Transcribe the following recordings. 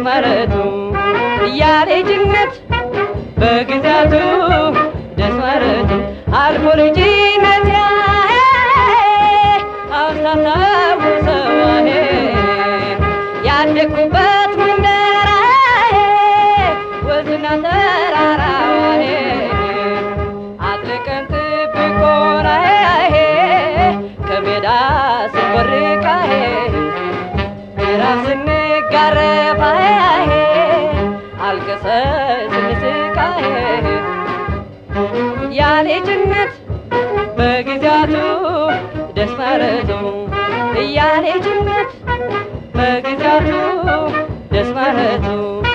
ማለቱ ያልጅነት በግዛቱ ደስ ማለቱ አልፎ ልጅነት አውሳታውሰዋሄ ያደኩበት መንደራሄ ወዝና ተራራዋሄ አጥልቀን ጥብቆናሄ ከሜዳ ስንወርቃሄ ራብ ስንጋረፋሄ አልቅሰን ስንስቃሄ ያልጅነት በግዛቱ ደስ ማለቱ ያልጅነት በግዛቱ ደስ ማለቱ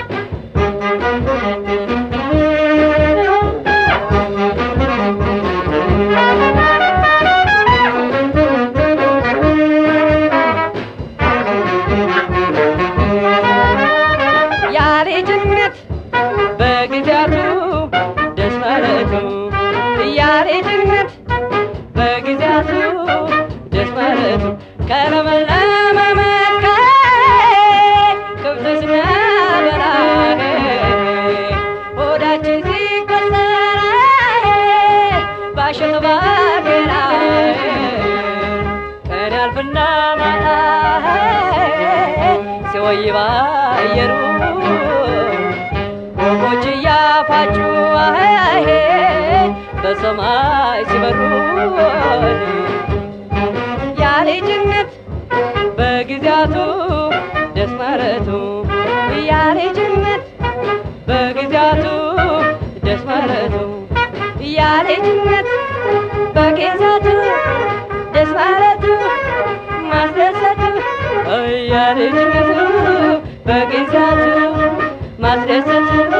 ያልጅነት በግዛቱ ደስ ማለቱ ያልጅነት በግዛቱ ደስ ማለቱ ከለመለመ መስካዬ ከብት ስናበላሄ ሆዳችን ሲቆሰራሄ ባሸት ባገራሄ ቀን ያልፍና ማታሄ ሲወይባ አየሩ ወፎች እያፋጩ በሰማይ ሲበሩ ያልጅነት በግዛቱ ደስ ማለቱ ያልጅነት በግዛቱ ደስ ማለቱ ያልጅነት በግዛቱ ደስ ማለቱ ማስደሰቱ ያልጅነቱ በግዛቱ ማስደሰቱ